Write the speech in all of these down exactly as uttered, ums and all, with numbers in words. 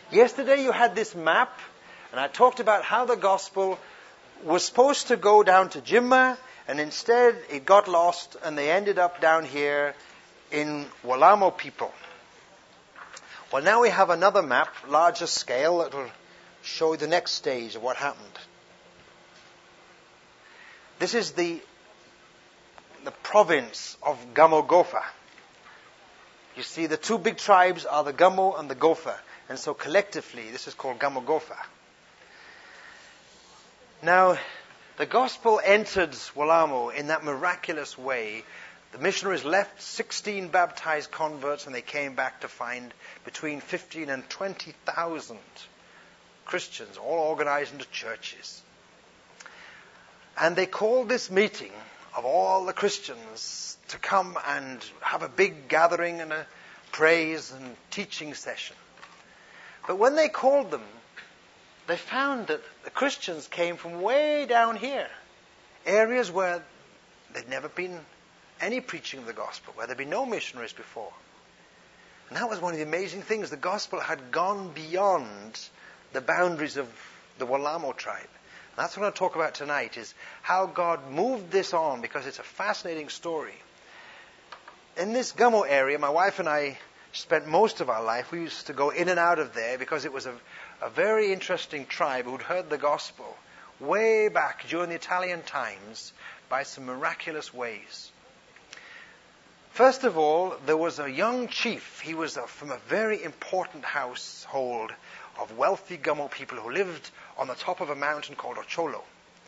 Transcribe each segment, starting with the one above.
Yesterday you had this map, and I talked about how the gospel was supposed to go down to Jimma, and instead it got lost, and they ended up down here in Walamo people. Well, now we have another map, larger scale, that will show you the next stage of what happened. This is the, the province of Gamogofa. You see, the two big tribes are the Gamo and the Gofa. And so collectively, this is called Gamogofa. Now, the gospel entered Walamo in that miraculous way. The missionaries left sixteen baptized converts, and they came back to find between fifteen and twenty thousand Christians, all organized into churches. And they called this meeting of all the Christians to come and have a big gathering and a praise and teaching session. But when they called them, they found that the Christians came from way down here, areas where there'd never been any preaching of the gospel, where there'd been no missionaries before. And that was one of the amazing things. The gospel had gone beyond the boundaries of the Walamo tribe. And that's what I want to talk about tonight, is how God moved this on, because it's a fascinating story. In this Gamo area, my wife and I spent most of our life. We used to go in and out of there because it was a, a very interesting tribe who'd heard the gospel way back during the Italian times by some miraculous ways. First of all, there was a young chief. He was a, from a very important household of wealthy Gamo people who lived on the top of a mountain called Ocholo.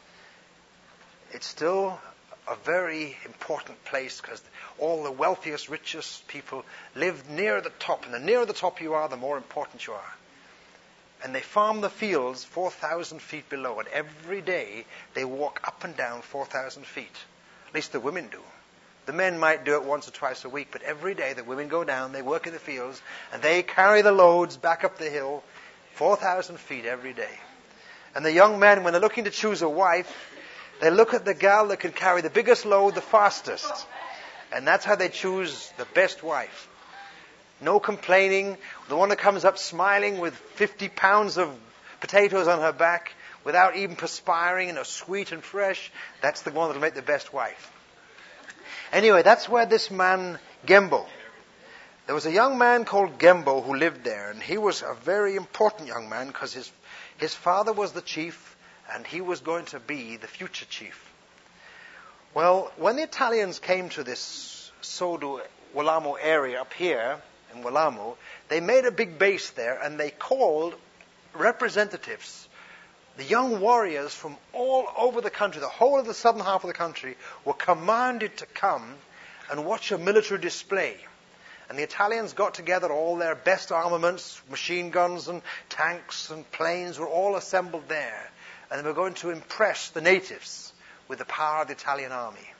It's still a very important place because all the wealthiest, richest people lived near the top. And the nearer the top you are, the more important you are. And they farm the fields four thousand feet below. And every day they walk up and down four thousand feet. At least the women do. The men might do it once or twice a week, but every day the women go down, they work in the fields, and they carry the loads back up the hill, four thousand feet every day. And the young men, when they're looking to choose a wife, they look at the gal that can carry the biggest load the fastest. And that's how they choose the best wife. No complaining. The one that comes up smiling with fifty pounds of potatoes on her back without even perspiring and are sweet and fresh. That's the one that will make the best wife. Anyway, that's where this man, Gembo. There was a young man called Gembo who lived there. And he was a very important young man because his, his father was the chief. And he was going to be the future chief. Well, when the Italians came to this Sodo Walamo area up here in Walamo, they made a big base there, and they called representatives. The young warriors from all over the country, the whole of the southern half of the country, were commanded to come and watch a military display. And the Italians got together all their best armaments, machine guns and tanks and planes were all assembled there. And they were going to impress the natives with the power of the Italian army.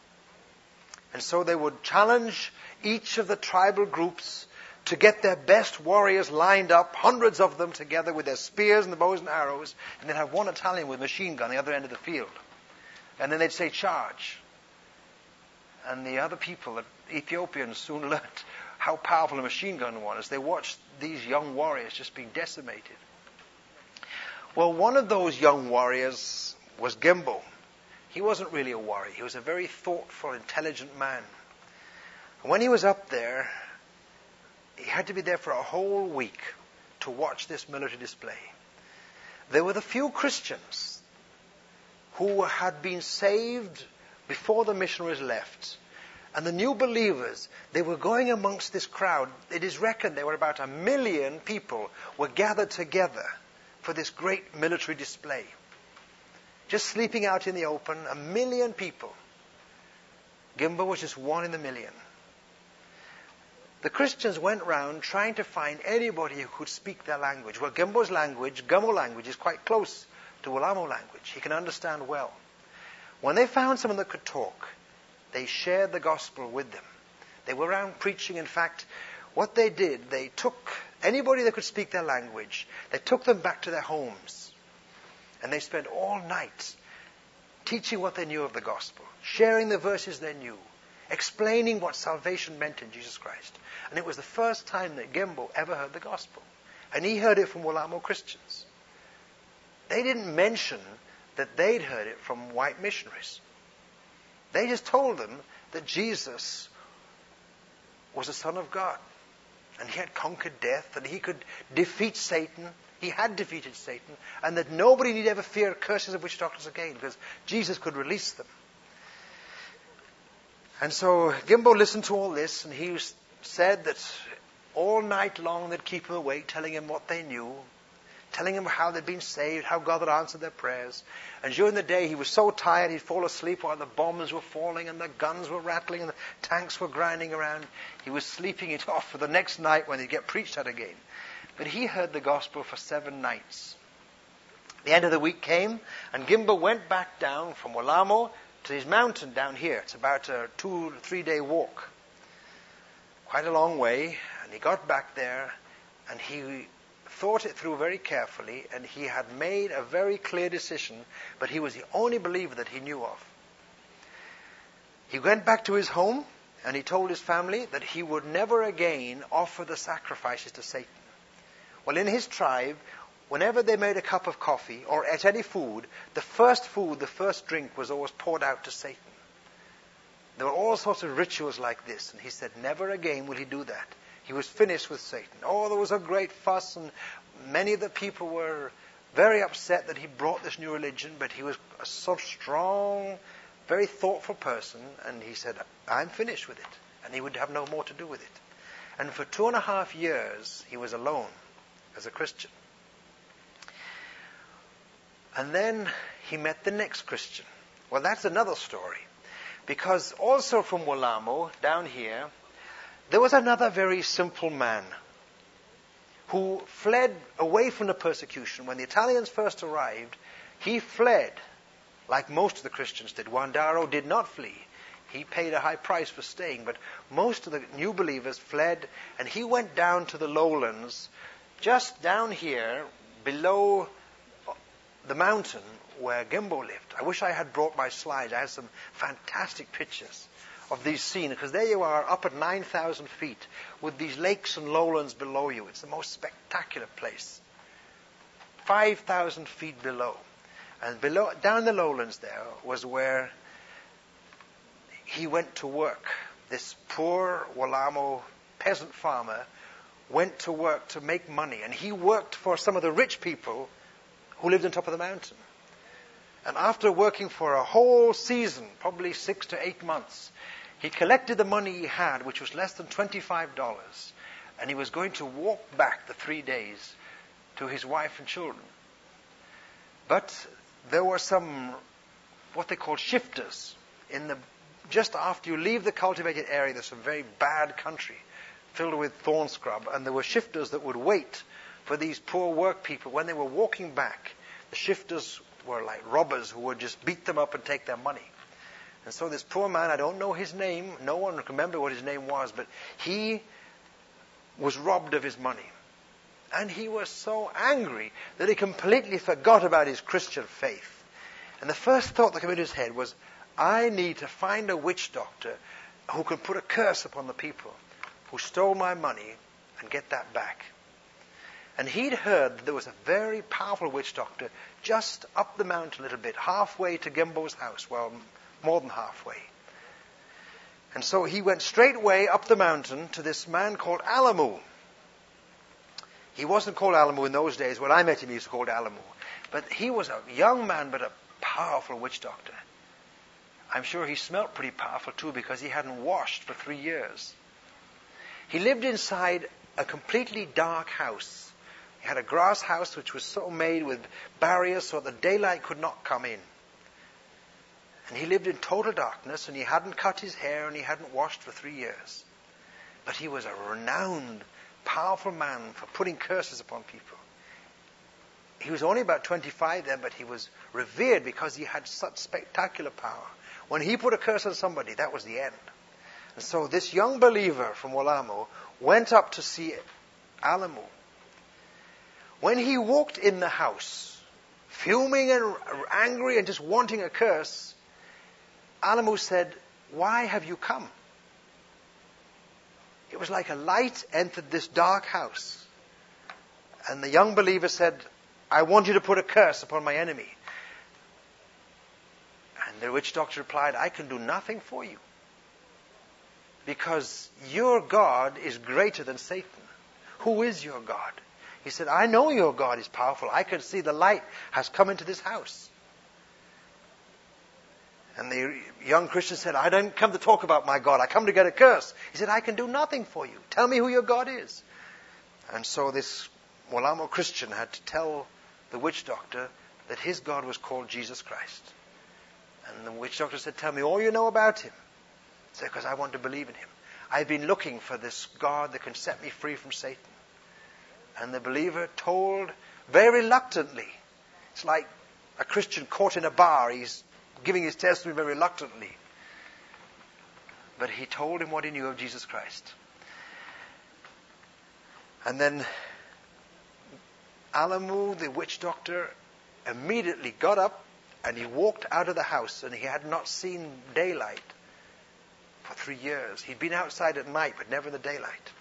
And so they would challenge each of the tribal groups to get their best warriors lined up, hundreds of them together with their spears and the bows and arrows, and they'd have one Italian with a machine gun on the other end of the field. And then they'd say, charge. And the other people, the Ethiopians, soon learned how powerful a machine gun was as they watched these young warriors just being decimated. Well, one of those young warriors was Gembo. He wasn't really a warrior. He was a very thoughtful, intelligent man. And when he was up there, he had to be there for a whole week to watch this military display. There were the few Christians who had been saved before the missionaries left. And the new believers, they were going amongst this crowd. It is reckoned there were about a million people were gathered together for this great military display. Just sleeping out in the open, a million people. Gembo was just one in a million. The Christians went round trying to find anybody who could speak their language. Well, Gembo's language, Gamo language, is quite close to Walamo language. He can understand well. When they found someone that could talk, they shared the gospel with them. They were around preaching. In fact, what they did, they took anybody that could speak their language, they took them back to their homes. And they spent all night teaching what they knew of the gospel, sharing the verses they knew, explaining what salvation meant in Jesus Christ. And it was the first time that Gembo ever heard the gospel. And he heard it from Wellamo Christians. They didn't mention that they'd heard it from white missionaries. They just told them that Jesus was the Son of God. And he had conquered death, and he could defeat Satan. He had defeated Satan, and that nobody need ever fear curses of witch doctors again, because Jesus could release them. And so Gimbo listened to all this, and he said that all night long they'd keep him awake, telling him what they knew, telling him how they'd been saved, how God had answered their prayers. And during the day he was so tired he'd fall asleep while the bombs were falling and the guns were rattling and the tanks were grinding around. He was sleeping it off for the next night when he'd get preached at again. But he heard the gospel for seven nights. The end of the week came, and Gimbo went back down from Wellamo to his mountain down here. It's about a two, three day walk. Quite a long way. And he got back there, and he thought it through very carefully, and he had made a very clear decision, but he was the only believer that he knew of. He went back to his home, and he told his family that he would never again offer the sacrifices to Satan. Well, in his tribe, whenever they made a cup of coffee or ate any food, the first food, the first drink was always poured out to Satan. There were all sorts of rituals like this, and he said never again will he do that. He was finished with Satan. Oh, there was a great fuss, and many of the people were very upset that he brought this new religion, but he was a so strong, very thoughtful person, and he said, I'm finished with it, and he would have no more to do with it. And for two and a half years, he was alone as a Christian. And then he met the next Christian. Well, that's another story, because also from Wellamo, down here, there was another very simple man who fled away from the persecution. When the Italians first arrived, he fled, like most of the Christians did. Wandaro did not flee. He paid a high price for staying, but most of the new believers fled, and he went down to the lowlands, just down here, below the mountain where Gimbo lived. I wish I had brought my slides. I had some fantastic pictures of these scenes, because there you are up at nine thousand feet with these lakes and lowlands below you. It's the most spectacular place. five thousand feet below. And below, down the lowlands there was where he went to work. This poor Wellamo peasant farmer went to work to make money, and he worked for some of the rich people who lived on top of the mountain. And after working for a whole season, probably six to eight months, he collected the money he had, which was less than twenty-five dollars, and he was going to walk back the three days to his wife and children. But there were some, what they call shifters, in the just after you leave the cultivated area. There's some very bad country filled with thorn scrub, and there were shifters that would wait for these poor work people. When they were walking back, the shifters were like robbers who would just beat them up and take their money. And so this poor man, I don't know his name, no one can remember what his name was, but he was robbed of his money. And he was so angry that he completely forgot about his Christian faith. And the first thought that came into his head was, I need to find a witch doctor who can put a curse upon the people who stole my money and get that back. And he'd heard that there was a very powerful witch doctor just up the mountain a little bit, halfway to Gimbo's house. Well, more than halfway. And so he went straightway up the mountain to this man called Alamu. He wasn't called Alamu in those days. When I met him, he was called Alamu. But he was a young man, but a powerful witch doctor. I'm sure he smelt pretty powerful too, because he hadn't washed for three years. He lived inside a completely dark house. He had a grass house which was so made with barriers so the daylight could not come in. And he lived in total darkness, and he hadn't cut his hair, and he hadn't washed for three years. But he was a renowned, powerful man for putting curses upon people. He was only about twenty-five then, but he was revered because he had such spectacular power. When he put a curse on somebody, that was the end. And so this young believer from Wellamo went up to see Alamu. When he walked in the house, fuming and angry and just wanting a curse, Alamu said, why have you come? It was like a light entered this dark house. And the young believer said, I want you to put a curse upon my enemy. And the witch doctor replied, I can do nothing for you, because your God is greater than Satan. Who is your God? He said, I know your God is powerful. I can see the light has come into this house. And the young Christian said, I don't come to talk about my God. I come to get a curse. He said, I can do nothing for you. Tell me who your God is. And so this Mwalamo Christian had to tell the witch doctor that his God was called Jesus Christ. And the witch doctor said, tell me all you know about him. He said, because I want to believe in him. I've been looking for this God that can set me free from Satan. And the believer told very reluctantly. It's like a Christian caught in a bar. He's giving his testimony very reluctantly. But he told him what he knew of Jesus Christ. And then Alamu, the witch doctor, immediately got up and he walked out of the house, and he had not seen daylight for three years. He'd been outside at night, but never in the daylight.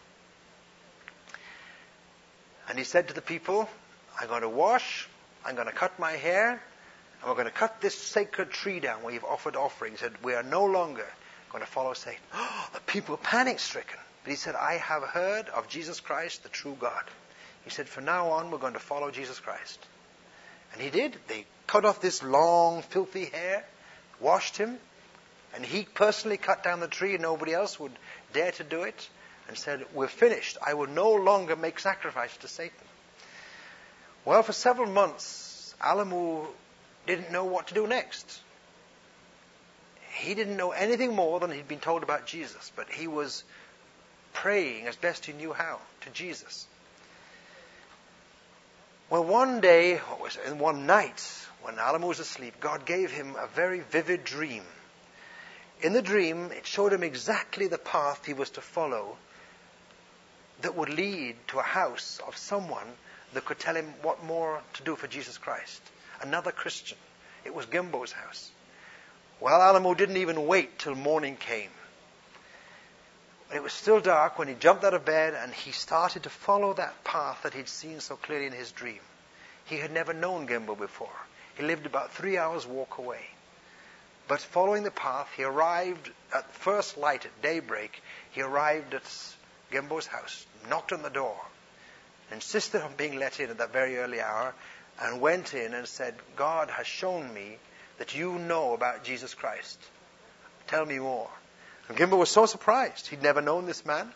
And he said to the people, I'm going to wash, I'm going to cut my hair, and we're going to cut this sacred tree down where you've offered offerings. He said, we are no longer going to follow Satan. Oh, the people were panic-stricken. But he said, I have heard of Jesus Christ, the true God. He said, from now on, we're going to follow Jesus Christ. And he did. They cut off this long, filthy hair, washed him, and he personally cut down the tree, and nobody else would dare to do it, and said, we're finished. I will no longer make sacrifice to Satan. Well, for several months, Alamu didn't know what to do next. He didn't know anything more than he'd been told about Jesus, but he was praying as best he knew how to Jesus. Well, one day, or was it, one night, when Alamu was asleep, God gave him a very vivid dream. In the dream, it showed him exactly the path he was to follow that would lead to a house of someone that could tell him what more to do for Jesus Christ. Another Christian. It was Gimbo's house. Well, Alamu didn't even wait till morning came. It was still dark when he jumped out of bed and he started to follow that path that he'd seen so clearly in his dream. He had never known Gimbo before. He lived about three hours walk away. But following the path, he arrived at first light at daybreak. He arrived at Gimbo's house, knocked on the door, insisted on being let in at that very early hour, and went in and said, God has shown me that you know about Jesus Christ. Tell me more. And Gimbo was so surprised. He'd never known this man.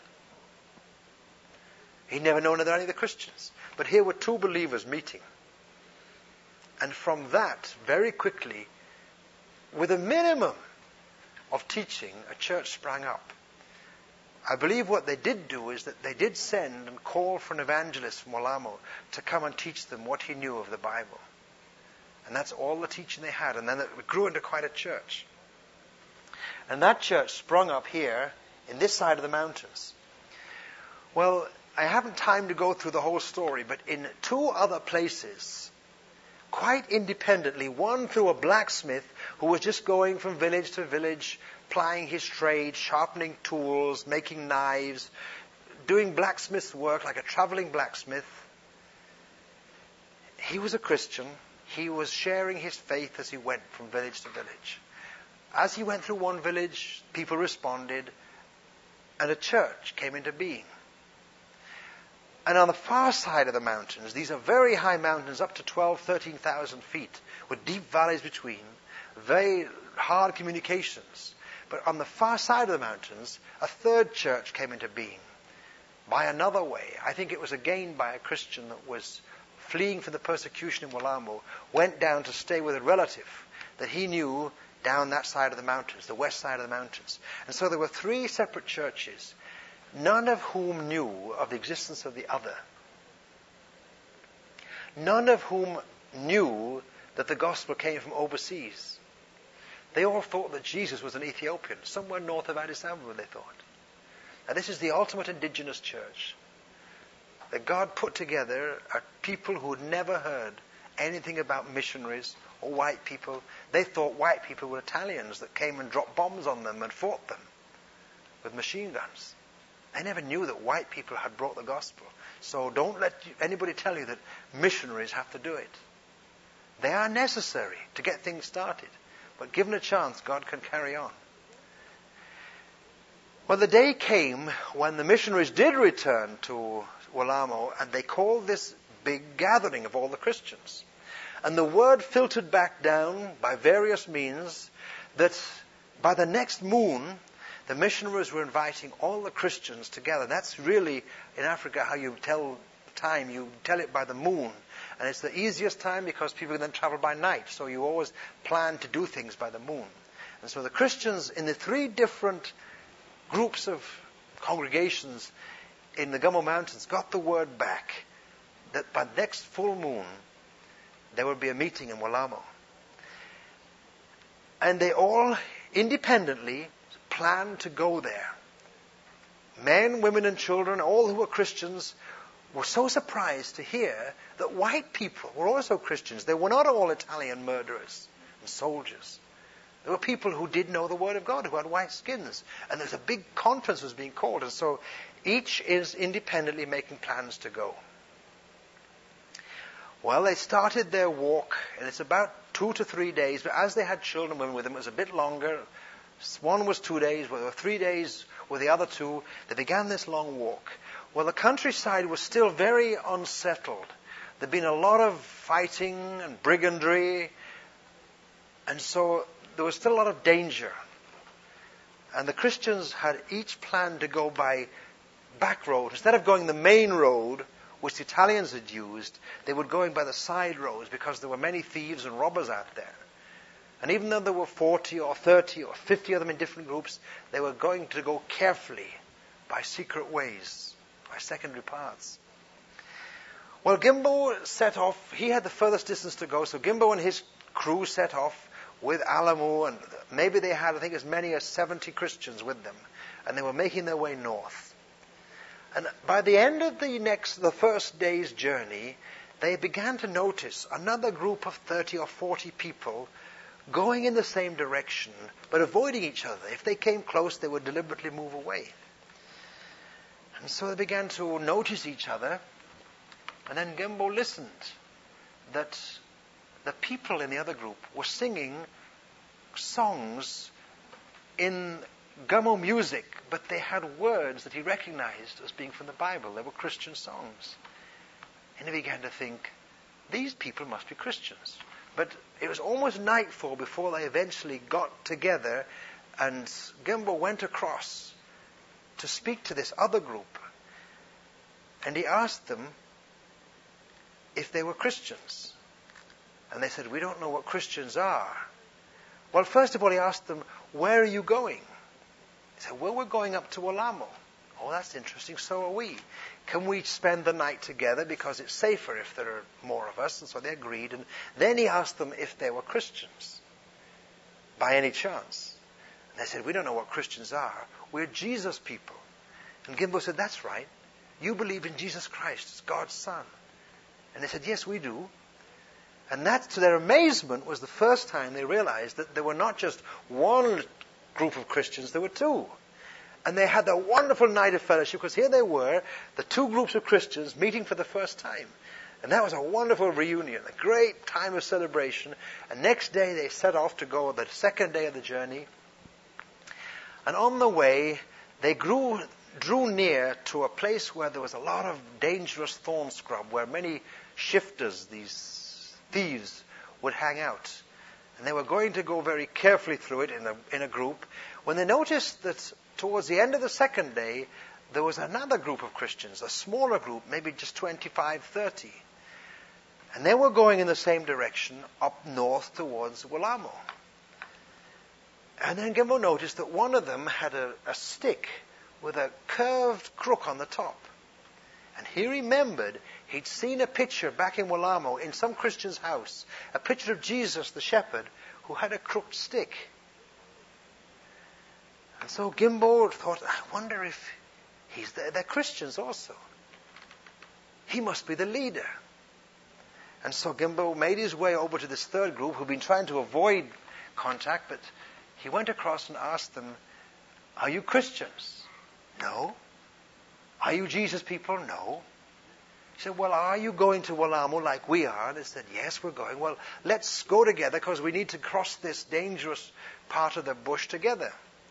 He'd never known any of the Christians. But here were two believers meeting. And from that, very quickly, with a minimum of teaching, a church sprang up. I believe what they did do is that they did send and call for an evangelist from Mwalamo to come and teach them what he knew of the Bible. And that's all the teaching they had. And then it grew into quite a church. And that church sprung up here in this side of the mountains. Well, I haven't time to go through the whole story, but in two other places, quite independently, one through a blacksmith who was just going from village to village, plying his trade, sharpening tools, making knives, doing blacksmith's work like a traveling blacksmith. He was a Christian. He was sharing his faith as he went from village to village. As he went through one village, people responded, and a church came into being. And on the far side of the mountains, these are very high mountains, up to twelve, thirteen thousand feet, with deep valleys between, very hard communications. But on the far side of the mountains, a third church came into being by another way. I think it was again by a Christian that was fleeing from the persecution in Mwalamo, went down to stay with a relative that he knew down that side of the mountains, the west side of the mountains. And so there were three separate churches, none of whom knew of the existence of the other. None of whom knew that the gospel came from overseas. They all thought that Jesus was an Ethiopian, somewhere north of Addis Ababa, they thought. Now this is the ultimate indigenous church. That God put together a people who had never heard anything about missionaries or white people. They thought white people were Italians that came and dropped bombs on them and fought them with machine guns. They never knew that white people had brought the gospel. So don't let anybody tell you that missionaries have to do it. They are necessary to get things started. But given a chance, God can carry on. Well, the day came when the missionaries did return to Wellamo, and they called this big gathering of all the Christians. And the word filtered back down by various means that by the next moon, the missionaries were inviting all the Christians together. That's really, in Africa, how you tell time. You tell it by the moon. And it's the easiest time because people can then travel by night. So you always plan to do things by the moon. And so the Christians in the three different groups of congregations in the Gummo Mountains got the word back that by the next full moon, there would be a meeting in Wellamo. And they all independently planned to go there. Men, women, and children, all who were Christians, were so surprised to hear that white people were also Christians. They were not all Italian murderers and soldiers. There were people who did know the Word of God, who had white skins. And there's a big conference was being called. And so each is independently making plans to go. Well, they started their walk, and it's about two to three days. But as they had children and women with them, it was a bit longer. One was two days, well, there were three days with the other two. They began this long walk. Well, the countryside was still very unsettled. There'd been a lot of fighting and brigandry, and so there was still a lot of danger. And the Christians had each planned to go by back road. Instead of going the main road, which the Italians had used, they were going by the side roads because there were many thieves and robbers out there. And even though there were forty or thirty or fifty of them in different groups, they were going to go carefully by secret ways, by secondary paths. Well, Gimbo set off. He had the furthest distance to go, so Gimbo and his crew set off with Alamu, and maybe they had, I think, as many as seventy Christians with them, and they were making their way north. And by the end of the next, the first day's journey, they began to notice another group of thirty or forty people going in the same direction, but avoiding each other. If they came close, they would deliberately move away. And so they began to notice each other, and then Gimbo listened that the people in the other group were singing songs in Gummo music, but they had words that he recognized as being from the Bible. They were Christian songs. And he began to think, these people must be Christians. But it was almost nightfall before they eventually got together, and Gimbo went across to speak to this other group. And he asked them if they were Christians. And they said, we don't know what Christians are. Well, first of all, he asked them, where are you going? He said, well, we're going up to Wellamo. Oh, that's interesting. So are we. Can we spend the night together because it's safer if there are more of us? And so they agreed. And then he asked them if they were Christians, by any chance. And they said, we don't know what Christians are. We're Jesus people. And Gimbo said, that's right. You believe in Jesus Christ as God's Son. And they said, yes, we do. And that, to their amazement, was the first time they realized that there were not just one group of Christians, there were two. And they had a wonderful night of fellowship, because here they were, the two groups of Christians meeting for the first time. And that was a wonderful reunion, a great time of celebration. And next day they set off to go the second day of the journey. And on the way, they grew, drew near to a place where there was a lot of dangerous thorn scrub, where many shifters, these thieves, would hang out. And they were going to go very carefully through it in a, in a group, when they noticed that towards the end of the second day, there was another group of Christians, a smaller group, maybe just twenty-five, thirty. And they were going in the same direction, up north towards Wellamo. And then Gimbo noticed that one of them had a, a stick with a curved crook on the top. And he remembered he'd seen a picture back in Wellamo in some Christian's house, a picture of Jesus the shepherd who had a crooked stick. And so Gimbo thought, I wonder if he's there. They're Christians also. He must be the leader. And so Gimbo made his way over to this third group who'd been trying to avoid contact, but he went across and asked them, are you Christians? No. Are you Jesus people? No. He said, well, are you going to Walamu like we are? They said, yes, we're going. Well, let's go together because we need to cross this dangerous part of the bush together.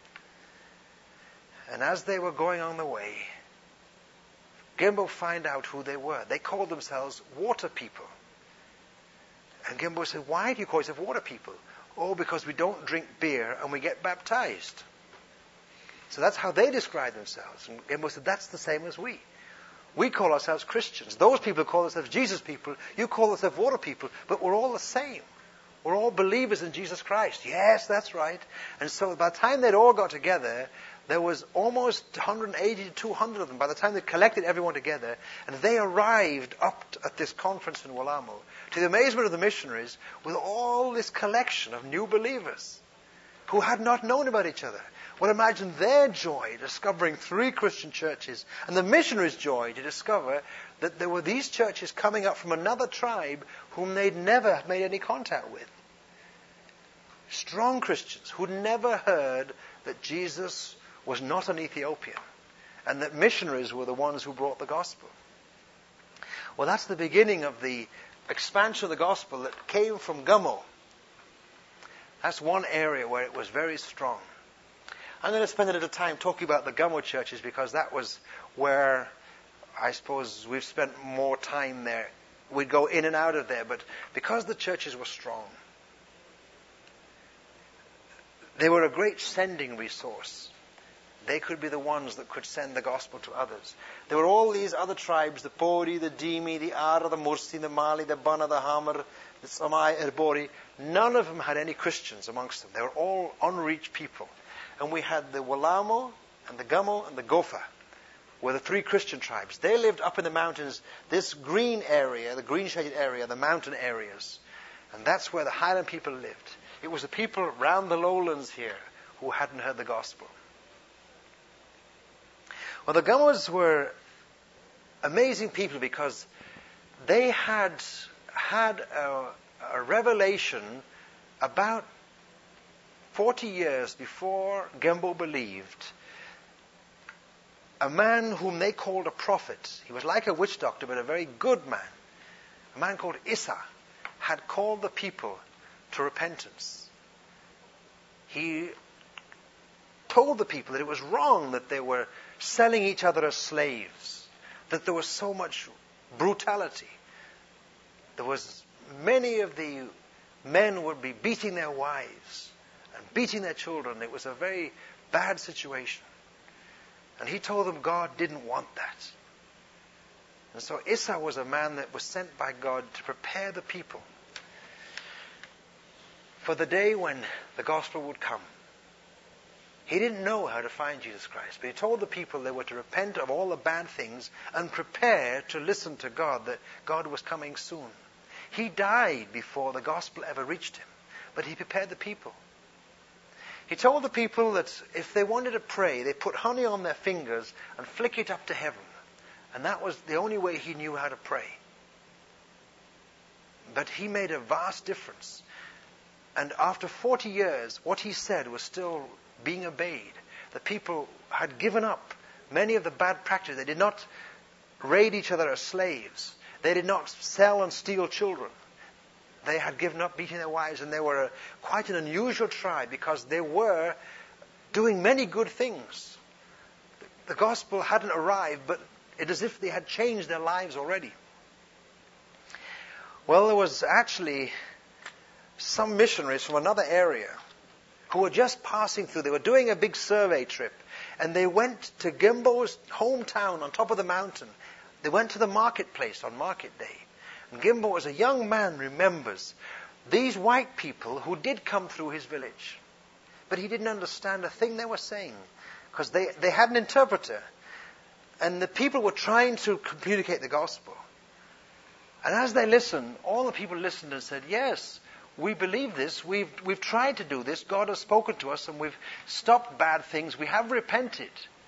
And as they were going on the way, Gimbo found out who they were. They called themselves water people. And Gimbo said, why do you call yourself water people? Oh, because we don't drink beer and we get baptized. So that's how they describe themselves. And Gimbo said, that's the same as we. We call ourselves Christians. Those people call themselves Jesus people. You call yourself water people. But we're all the same. We're all believers in Jesus Christ. Yes, that's right. And so by the time they'd all got together, there was almost one hundred eighty to two hundred of them by the time they collected everyone together, and they arrived up at this conference in Walamu, to the amazement of the missionaries, with all this collection of new believers who had not known about each other. Well, imagine their joy discovering three Christian churches, and the missionaries' joy to discover that there were these churches coming up from another tribe whom they'd never made any contact with. Strong Christians who'd never heard that Jesus was not an Ethiopian, and that missionaries were the ones who brought the gospel. Well, that's the beginning of the expansion of the gospel that came from Gummo. That's one area where it was very strong. I'm going to spend a little time talking about the Gummo churches because that was where I suppose we've spent more time there. We'd go in and out of there, but because the churches were strong, they were a great sending resource. They could be the ones that could send the gospel to others. There were all these other tribes, the Pori, the Dimi, the Ara, the Mursi, the Mali, the Bana, the Hamar, the Samai, Erbori. None of them had any Christians amongst them. They were all unreached people. And we had the Walamo and the Gummo and the Gofa were the three Christian tribes. They lived up in the mountains, this green area, the green shaded area, the mountain areas. And that's where the Highland people lived. It was the people around the lowlands here who hadn't heard the gospel. Well, the Gummos were amazing people because they had had a, a revelation about forty years before Gembo believed. A man whom they called a prophet. He was like a witch doctor, but a very good man. A man called Issa had called the people to repentance. He told the people that it was wrong that they were selling each other as slaves, that there was so much brutality. There was many of the men would be beating their wives and beating their children. It was a very bad situation. And he told them God didn't want that. And so Issa was a man that was sent by God to prepare the people for the day when the gospel would come. He didn't know how to find Jesus Christ, but he told the people they were to repent of all the bad things and prepare to listen to God, that God was coming soon. He died before the gospel ever reached him, but he prepared the people. He told the people that if they wanted to pray, they put honey on their fingers and flick it up to heaven. And that was the only way he knew how to pray. But he made a vast difference. And after forty years, what he said was still being obeyed. The people had given up many of the bad practices. They did not raid each other as slaves. They did not sell and steal children. They had given up beating their wives, and they were a, quite an unusual tribe because they were doing many good things. The gospel hadn't arrived, but it is as if they had changed their lives already. Well, there was actually some missionaries from another area who were just passing through. They were doing a big survey trip, and they went to Gimbo's hometown on top of the mountain. They went to the marketplace on market day. And Gimbo, as a young man, remembers these white people who did come through his village. But he didn't understand a thing they were saying because they, they had an interpreter. And the people were trying to communicate the gospel. And as they listened, all the people listened and said, yes, we believe this. We've, we've tried to do this. God has spoken to us and we've stopped bad things. We have repented.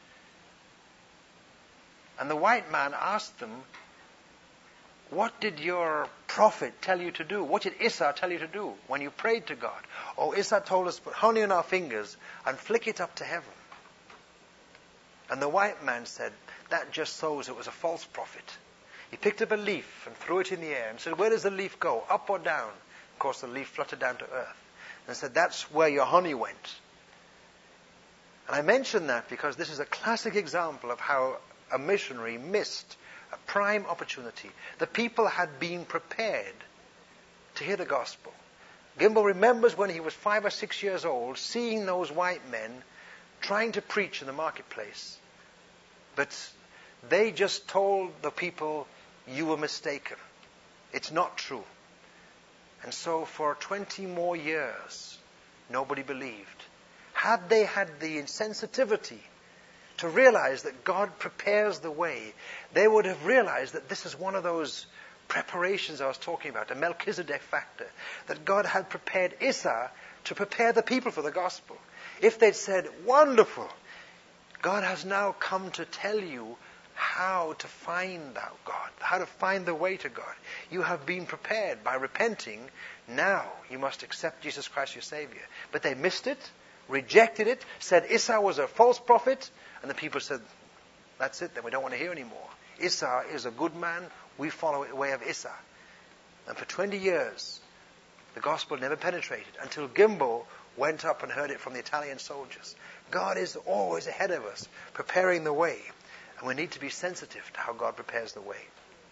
And the white man asked them, what did your prophet tell you to do? What did Issa tell you to do when you prayed to God? Oh, Issa told us to put honey on our fingers and flick it up to heaven. And the white man said, that just shows it was a false prophet. He picked up a leaf and threw it in the air and said, where does the leaf go, up or down? Of course, the leaf fluttered down to earth. And said, that's where your honey went. And I mention that because this is a classic example of how a missionary missed a prime opportunity. The people had been prepared to hear the gospel. Gimble remembers when he was five or six years old, seeing those white men trying to preach in the marketplace. But they just told the people, you were mistaken. It's not true. And so for twenty more years, nobody believed. Had they had the insensitivity to realize that God prepares the way, they would have realized that this is one of those preparations I was talking about, a Melchizedek factor, that God had prepared Issa to prepare the people for the gospel. If they'd said, wonderful, God has now come to tell you how to find out God, how to find the way to God. You have been prepared by repenting. Now you must accept Jesus Christ your Savior. But they missed it, rejected it, said Issa was a false prophet, and the people said, that's it, then we don't want to hear anymore. Issa is a good man, we follow the way of Issa. And for twenty years, the gospel never penetrated until Gimbo went up and heard it from the Italian soldiers. God is always ahead of us, preparing the way. And we need to be sensitive to how God prepares the way.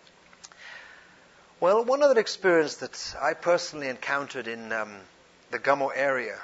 Well, one other experience that I personally encountered in um, the Gummo area.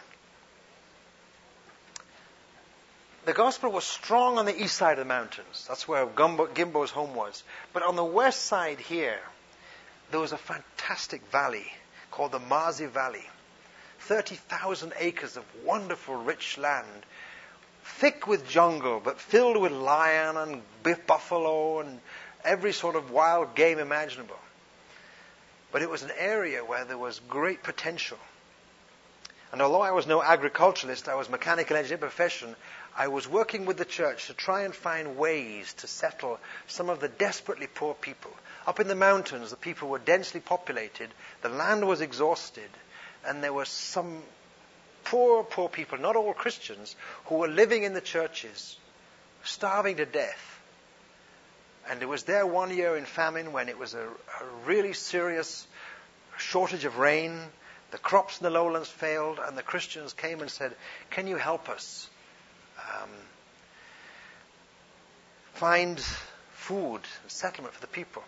The gospel was strong on the east side of the mountains. That's where Gumbo, Gimbo's home was. But on the west side here, there was a fantastic valley called the Mazi Valley. thirty thousand acres of wonderful, rich land. Thick with jungle, but filled with lion and buffalo and every sort of wild game imaginable. But it was an area where there was great potential. And although I was no agriculturalist, I was mechanical engineer profession, I was working with the church to try and find ways to settle some of the desperately poor people. Up in the mountains, the people were densely populated, the land was exhausted, and there were some poor, poor people, not all Christians, who were living in the churches, starving to death. And it was there one year in famine when it was a, a really serious shortage of rain. The crops in the lowlands failed, and the Christians came and said, can you help us um, find food and settlement for the people?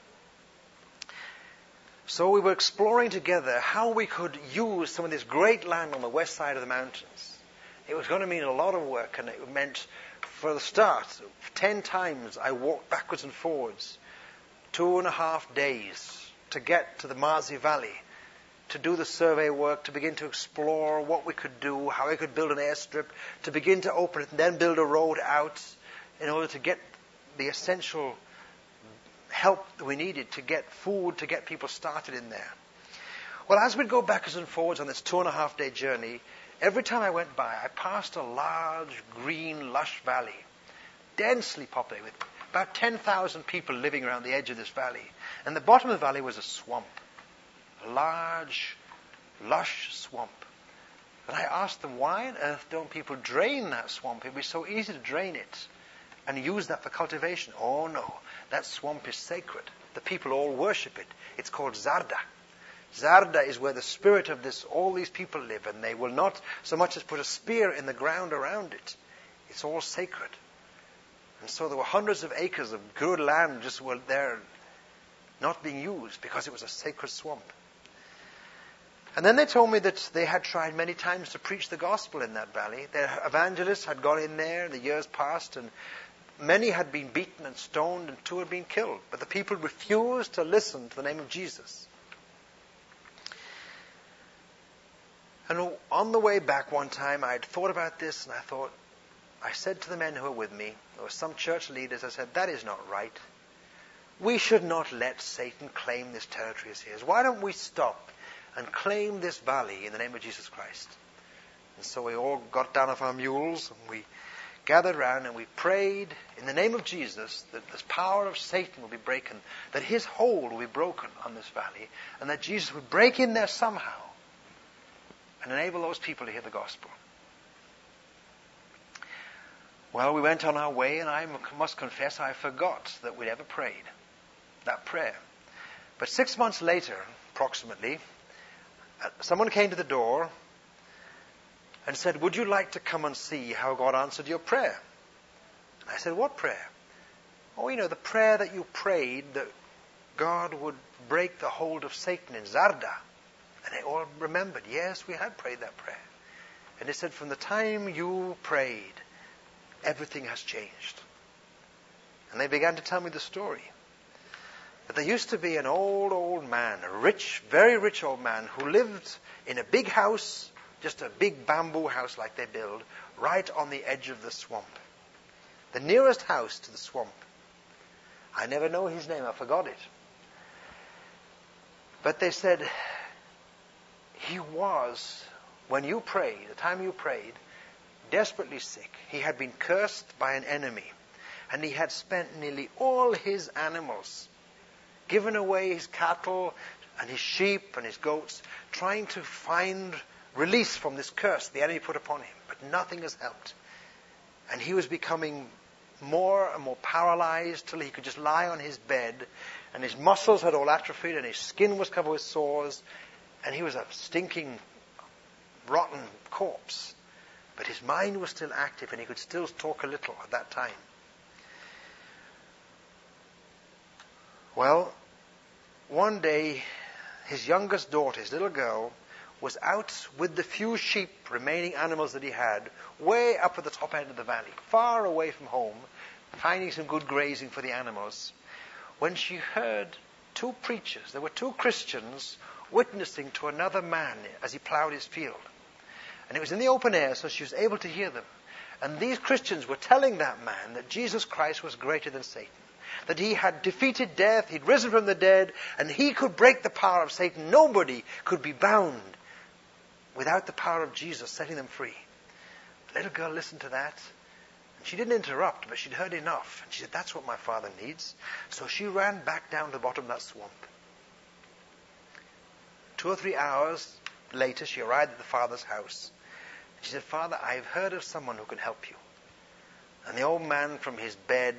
So we were exploring together how we could use some of this great land on the west side of the mountains. It was going to mean a lot of work, and it meant, for the start, ten times I walked backwards and forwards, two and a half days to get to the Mazi Valley, to do the survey work, to begin to explore what we could do, how we could build an airstrip, to begin to open it and then build a road out in order to get the essential help that we needed to get food, to get people started in there. Well, as we'd go backwards and forwards on this two and a half day journey, every time I went by, I passed a large, green, lush valley, densely populated with about ten thousand people living around the edge of this valley. And the bottom of the valley was a swamp, a large, lush swamp. And I asked them, why on earth don't people drain that swamp? It'd be so easy to drain it and use that for cultivation. Oh no, that swamp is sacred. The people all worship it. It's called Zarda. Zarda is where the spirit of this, all these people live, and they will not so much as put a spear in the ground around it. It's all sacred. And so there were hundreds of acres of good land just were there not being used because it was a sacred swamp. And then they told me that they had tried many times to preach the gospel in that valley. Their evangelists had gone in there in the years past, and many had been beaten and stoned, and two had been killed. But the people refused to listen to the name of Jesus. And on the way back one time, I had thought about this, and I thought, I said to the men who were with me, there were some church leaders, I said, that is not right. We should not let Satan claim this territory as his. Why don't we stop and claim this valley in the name of Jesus Christ? And so we all got down off our mules, and we gathered around, and we prayed in the name of Jesus that this power of Satan will be broken, that his hold will be broken on this valley, and that Jesus would break in there somehow and enable those people to hear the gospel. Well, we went on our way, and I must confess I forgot that we'd ever prayed. that prayer. But six months later, approximately, someone came to the door and said, would you like to come and see how God answered your prayer? I said, what prayer? Oh, you know, the prayer that you prayed that God would break the hold of Satan in Zarda. And they all remembered, yes, we had prayed that prayer. And they said, from the time you prayed, everything has changed. And they began to tell me the story. That there used to be an old, old man, a rich, very rich old man, who lived in a big house, just a big bamboo house like they build, right on the edge of the swamp. The nearest house to the swamp. I never know his name, I forgot it. But they said, he was, when you prayed, the time you prayed, desperately sick. He had been cursed by an enemy. And he had spent nearly all his animals, given away his cattle and his sheep and his goats, trying to find release from this curse the enemy put upon him. But nothing has helped. And he was becoming more and more paralyzed till he could just lie on his bed, and his muscles had all atrophied and his skin was covered with sores, and he was a stinking, rotten corpse. But his mind was still active and he could still talk a little at that time. Well, one day his youngest daughter, his little girl, was out with the few sheep, remaining animals that he had, way up at the top end of the valley, far away from home, finding some good grazing for the animals, when she heard two preachers, there were two Christians, witnessing to another man as he plowed his field. And it was in the open air, so she was able to hear them. And these Christians were telling that man that Jesus Christ was greater than Satan, that he had defeated death, he'd risen from the dead, and he could break the power of Satan. Nobody could be bound without the power of Jesus setting them free. The little girl listened to that, and she didn't interrupt, but she'd heard enough. And she said, that's what my father needs. So she ran back down to the bottom of that swamp. Two or three hours later, she arrived at the father's house. She said, Father, I've heard of someone who can help you. And the old man from his bed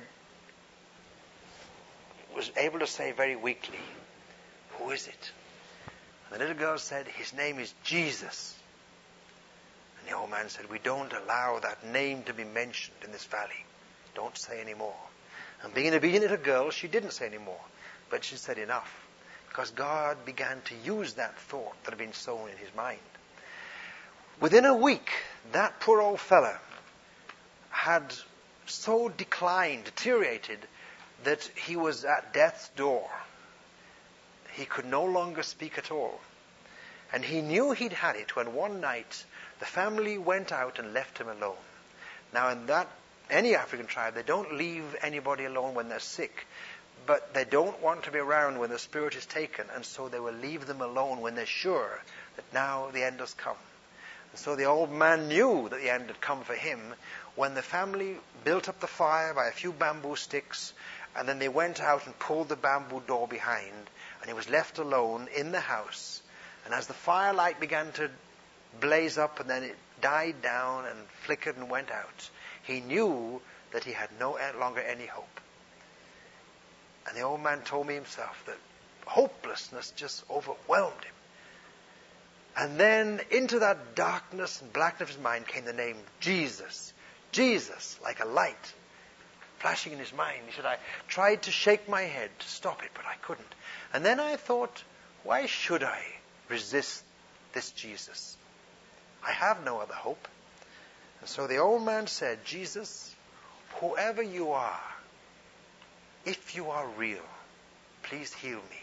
was able to say very weakly, who is it? And the little girl said, his name is Jesus. And the old man said, we don't allow that name to be mentioned in this valley. Don't say any more. And being an obedient little girl, she didn't say any more. But she said enough. Because God began to use that thought that had been sown in his mind. Within a week, that poor old fella had so declined, deteriorated, that he was at death's door. He could no longer speak at all. And he knew he'd had it when one night the family went out and left him alone. Now in that, any African tribe, they don't leave anybody alone when they're sick, but they don't want to be around when the spirit is taken, and so they will leave them alone when they're sure that now the end has come. And so the old man knew that the end had come for him when the family built up the fire by a few bamboo sticks, and then they went out and pulled the bamboo door behind, and he was left alone in the house. And as the firelight began to blaze up and then it died down and flickered and went out, he knew that he had no longer any hope. And the old man told me himself that hopelessness just overwhelmed him. And then into that darkness and blackness of his mind came the name Jesus. Jesus, like a light flashing in his mind. He said, I tried to shake my head to stop it, but I couldn't. And then I thought, why should I resist this Jesus? I have no other hope. And so the old man said, Jesus, whoever you are, if you are real, please heal me.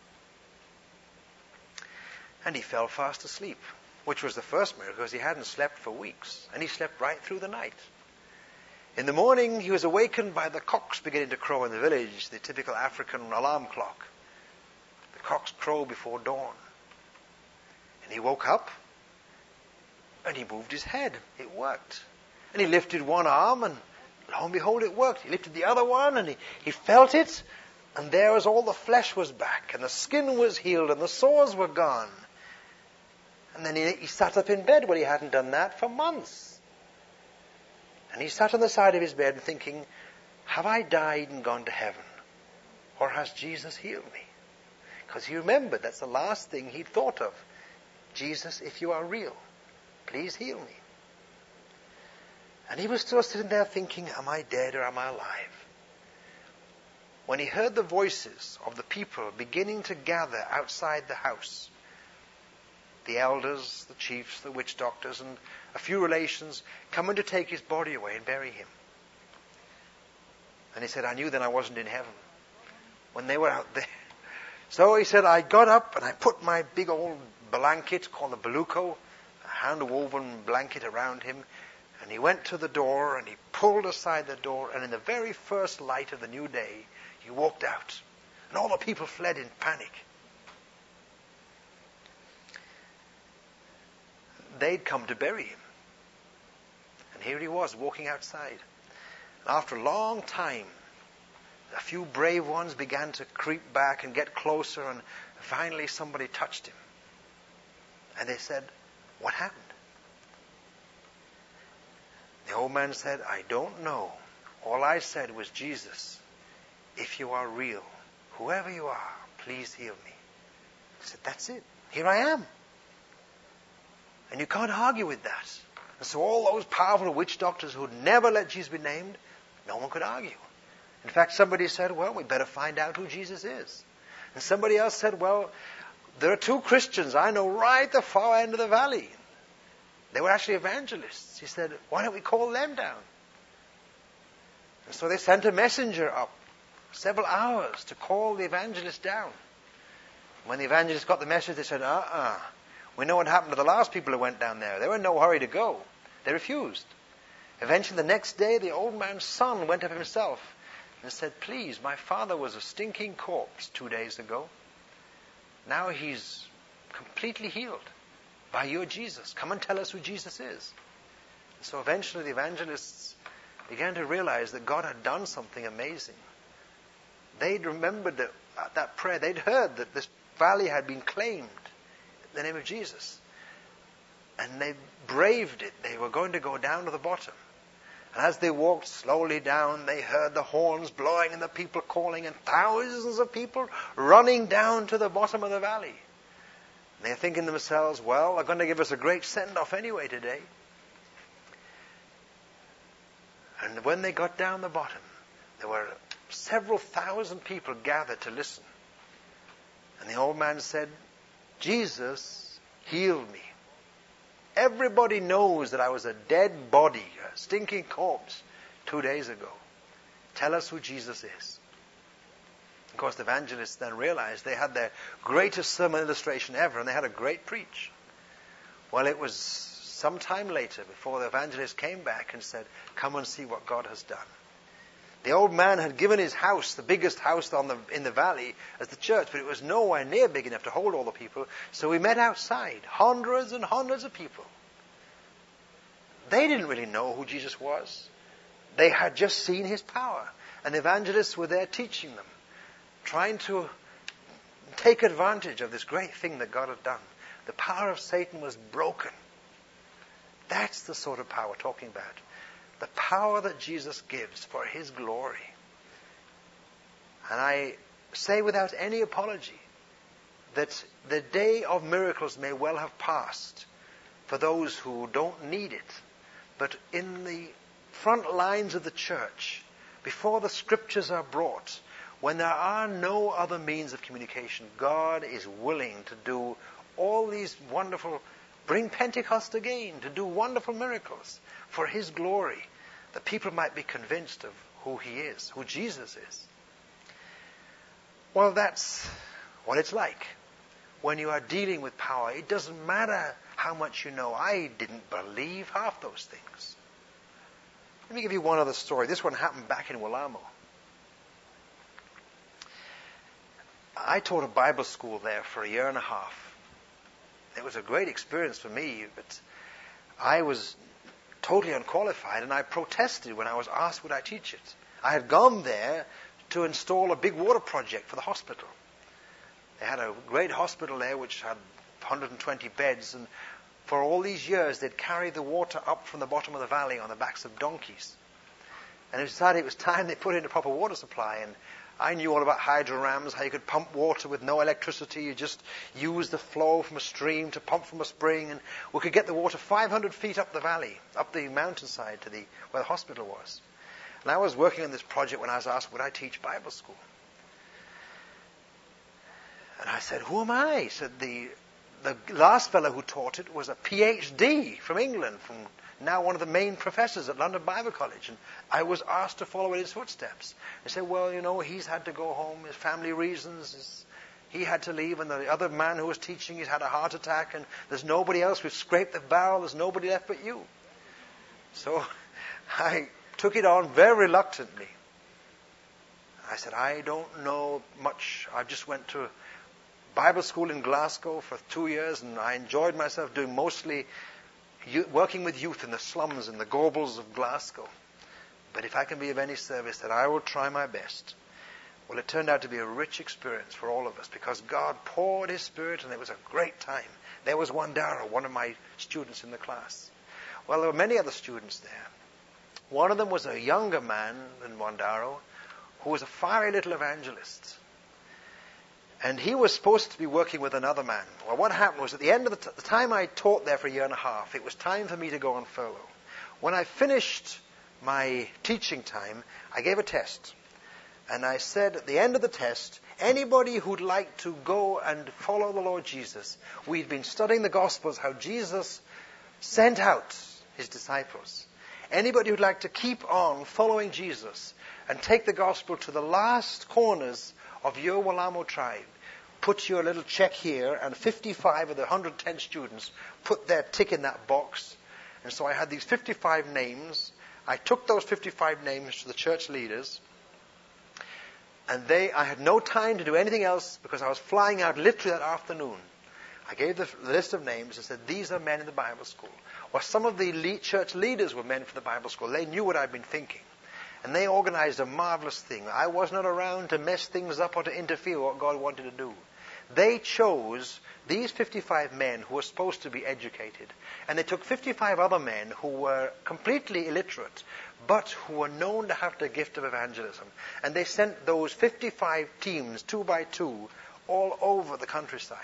And he fell fast asleep, which was the first miracle because he hadn't slept for weeks. And he slept right through the night. In the morning, he was awakened by the cocks beginning to crow in the village, the typical African alarm clock. The cocks crow before dawn. And he woke up, and he moved his head. It worked. And he lifted one arm, and lo and behold, it worked. He lifted the other one, and he, he felt it, and there was all the flesh was back, and the skin was healed, and the sores were gone. And then he, he sat up in bed, well, he hadn't done that for months. And he sat on the side of his bed thinking, have I died and gone to heaven? or has Jesus healed me? Because he remembered that's the last thing he'd thought of. Jesus, if you are real, please heal me. And he was still sitting there thinking, am I dead or am I alive? When he heard the voices of the people beginning to gather outside the house, the elders, the chiefs, the witch doctors, and a few relations coming to take his body away and bury him. And he said, I knew then I wasn't in heaven when they were out there. So he said, I got up and I put my big old blanket called the beluco, a hand-woven blanket around him, and he went to the door and he pulled aside the door, and in the very first light of the new day, he walked out. And all the people fled in panic. They'd come to bury him. And here he was walking outside. And after a long time, a few brave ones began to creep back and get closer, and finally somebody touched him. And they said, what happened? The old man said, I don't know. All I said was, Jesus, if you are real, whoever you are, please heal me. He said, that's it. Here I am. And you can't argue with that. And so all those powerful witch doctors who'd never let Jesus be named, no one could argue. In fact, somebody said, well, we better find out who Jesus is. And somebody else said, well, there are two Christians I know right at the far end of the valley. They were actually evangelists. He said, why don't we call them down? And so they sent a messenger up several hours to call the evangelist down. When the evangelist got the message, they said, uh-uh. We know what happened to the last people who went down there. They were in no hurry to go. They refused. Eventually, the next day, the old man's son went up himself and said, please, my father was a stinking corpse two days ago. Now he's completely healed by your Jesus. Come and tell us who Jesus is. And so eventually the evangelists began to realize that God had done something amazing. They'd remembered that, that prayer. They'd heard that this valley had been claimed in the name of Jesus. And they braved it. They were going to go down to the bottom. And as they walked slowly down, they heard the horns blowing and the people calling, and thousands of people running down to the bottom of the valley. And they're thinking to themselves, well, they're going to give us a great send-off anyway today. And when they got down the bottom, there were several thousand people gathered to listen. And the old man said, Jesus healed me. Everybody knows that I was a dead body, a stinking corpse, two days ago. Tell us who Jesus is. Of course, the evangelists then realized they had their greatest sermon illustration ever, and they had a great preach. Well, it was some time later before the evangelist came back and said, come and see what God has done. The old man had given his house, the biggest house on the, in the valley, as the church, but it was nowhere near big enough to hold all the people. So we met outside, hundreds and hundreds of people. They didn't really know who Jesus was. They had just seen his power. And the evangelists were there teaching them, trying to take advantage of this great thing that God had done. The power of Satan was broken. That's the sort of power we're talking about. The power that Jesus gives for his glory. And I say without any apology that the day of miracles may well have passed for those who don't need it. But in the front lines of the church, before the scriptures are brought, when there are no other means of communication, God is willing to do all these wonderful, bring Pentecost again, to do wonderful miracles for his glory, that people might be convinced of who he is, who Jesus is. Well, that's what it's like when you are dealing with power. It doesn't matter how much you know. I didn't believe half those things. Let me give you one other story. This one happened back in Willamo. I taught a Bible school there for a year and a half. It was a great experience for me, but I was totally unqualified, and I protested when I was asked would I teach it. I had gone there to install a big water project for the hospital. They had a great hospital there which had one hundred twenty beds, and for all these years they'd carry the water up from the bottom of the valley on the backs of donkeys. And they decided it was time they put in a proper water supply, and I knew all about hydrorams, how you could pump water with no electricity. You just use the flow from a stream to pump from a spring, and we could get the water five hundred feet up the valley, up the mountainside to the where the hospital was. And I was working on this project when I was asked, would I teach Bible school? And I said, who am I? He said, the, the last fellow who taught it was a P H D from England, from now one of the main professors at London Bible College. And I was asked to follow in his footsteps. They said, well, you know, he's had to go home, his family reasons, his, he had to leave, and the other man who was teaching, he's had a heart attack, and there's nobody else. We've scraped the barrel, there's nobody left but you. So I took it on very reluctantly. I said, I don't know much. I just went to Bible school in Glasgow for two years, and I enjoyed myself doing mostly working with youth in the slums and the Gorbals of Glasgow. But if I can be of any service, then I will try my best. Well, it turned out to be a rich experience for all of us, because God poured His Spirit, and it was a great time. There was Wandaro, one of my students in the class. Well, there were many other students there. One of them was a younger man than Wandaro, who was a fiery little evangelist. And he was supposed to be working with another man. Well, what happened was, at the end of the, t- the time I taught there for a year and a half, it was time for me to go on furlough. When I finished my teaching time, I gave a test. And I said at the end of the test, anybody who'd like to go and follow the Lord Jesus, we'd been studying the Gospels, how Jesus sent out His disciples. Anybody who'd like to keep on following Jesus and take the Gospel to the last corners of your Walamo tribe, put your little check here, and fifty-five of the one hundred ten students put their tick in that box. And so I had these fifty-five names. I took those fifty-five names to the church leaders, and they, I had no time to do anything else because I was flying out literally that afternoon. I gave the list of names and said, these are men in the Bible school. Well, some of the lead church leaders were men for the Bible school. They knew what I'd been thinking. And they organized a marvelous thing. I was not around to mess things up or to interfere with what God wanted to do. They chose these fifty-five men who were supposed to be educated. And they took fifty-five other men who were completely illiterate, but who were known to have the gift of evangelism. And they sent those fifty-five teams, two by two, all over the countryside,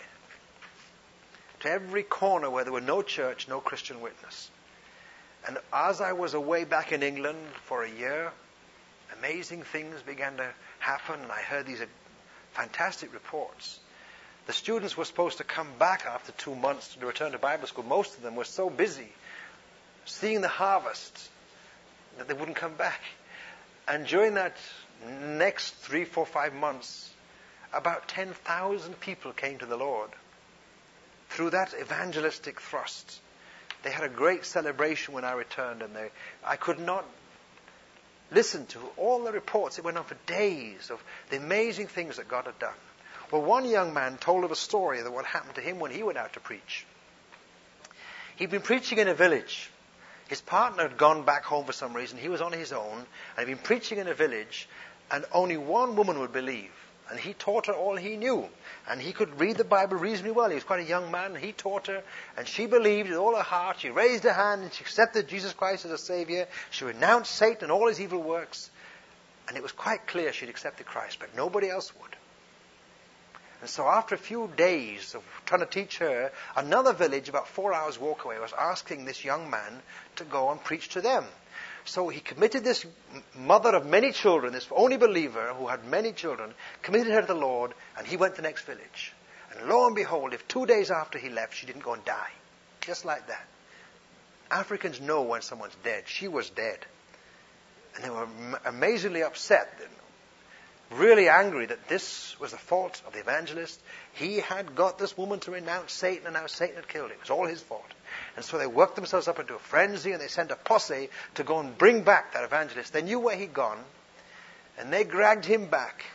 to every corner where there were no church, no Christian witness. And as I was away back in England for a year, amazing things began to happen, and I heard these fantastic reports. The students were supposed to come back after two months to return to Bible school. Most of them were so busy seeing the harvest that they wouldn't come back. And during that next three, four, five months, about ten thousand people came to the Lord through that evangelistic thrust. They had a great celebration when I returned, and they, I could not listen to all the reports. It went on for days of the amazing things that God had done. Well, one young man told of a story of what happened to him when he went out to preach. He'd been preaching in a village. His partner had gone back home for some reason. He was on his own, and he'd been preaching in a village, and only one woman would believe. And he taught her all he knew. And he could read the Bible reasonably well. He was quite a young man, and he taught her, and she believed with all her heart. She raised her hand, and she accepted Jesus Christ as a Savior. She renounced Satan and all his evil works. And it was quite clear she'd accepted Christ, but nobody else would. And so after a few days of trying to teach her, another village about four hours walk away was asking this young man to go and preach to them. So he committed this mother of many children, this only believer who had many children, committed her to the Lord, and he went to the next village. And lo and behold, if two days after he left, she didn't go and die. Just like that. Africans know when someone's dead. She was dead. And they were amazingly upset, really angry that this was the fault of the evangelist. He had got this woman to renounce Satan, and now Satan had killed him. It was all his fault. And so they worked themselves up into a frenzy, and they sent a posse to go and bring back that evangelist. They knew where he'd gone, and they dragged him back.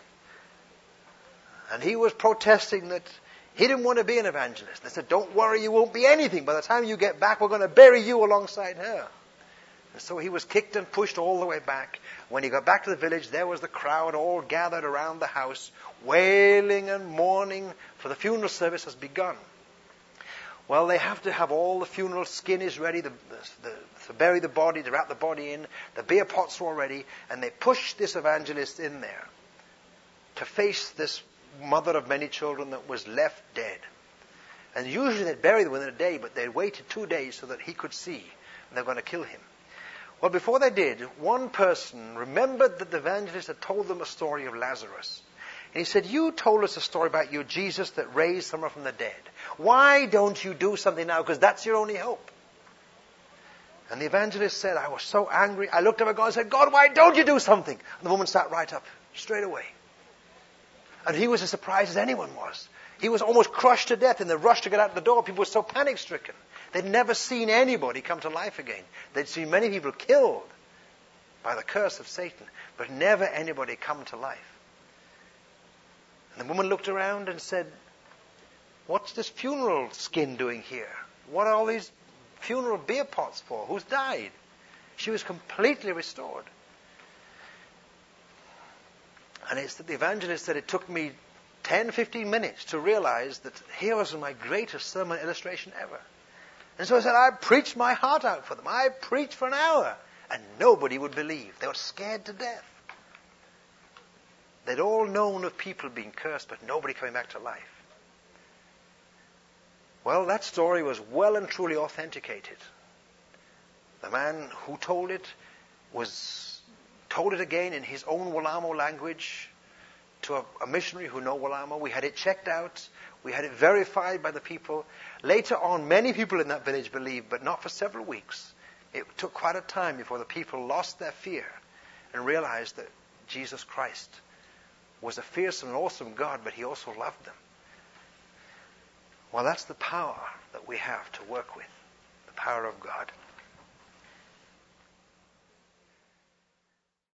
And he was protesting that he didn't want to be an evangelist. They said, don't worry, you won't be anything. By the time you get back, we're going to bury you alongside her. And so he was kicked and pushed all the way back. When he got back to the village, there was the crowd all gathered around the house, wailing and mourning, for the funeral service has begun. Well, they have to have all the funeral skin is ready, the, the, to bury the body, to wrap the body in. The beer pots are all ready, and they push this evangelist in there. to face this mother of many children that was left dead. And usually they'd bury them within a day, but they'd waited two days so that he could see, and they were going to kill him. Well, before they did, one person remembered that the evangelist had told them a story of Lazarus. And he said, you told us a story about your Jesus that raised someone from the dead. Why don't you do something now? Because that's your only hope. And the evangelist said, I was so angry. I looked up at God and said, God, why don't you do something? And the woman sat right up, straight away. And he was as surprised as anyone was. He was almost crushed to death in the rush to get out the door. People were so panic-stricken. They'd never seen anybody come to life again. They'd seen many people killed by the curse of Satan, but never anybody come to life. And the woman looked around and said, what's this funeral skin doing here? What are all these funeral beer pots for? Who's died? She was completely restored. And it's that the evangelist said it took me ten, fifteen minutes to realize that here was my greatest sermon illustration ever. And so I said, I preached my heart out for them. I preached for an hour. And nobody would believe. They were scared to death. They'd all known of people being cursed, but nobody coming back to life. Well, that story was well and truly authenticated. The man who told it was told it again in his own Walamo language to a, a missionary who knew Walamo. We had it checked out. We had it verified by the people. Later on, many people in that village believed, but not for several weeks. It took quite a time before the people lost their fear and realized that Jesus Christ was a fearsome and awesome God, but he also loved them. Well, that's the power that we have to work with, the power of God.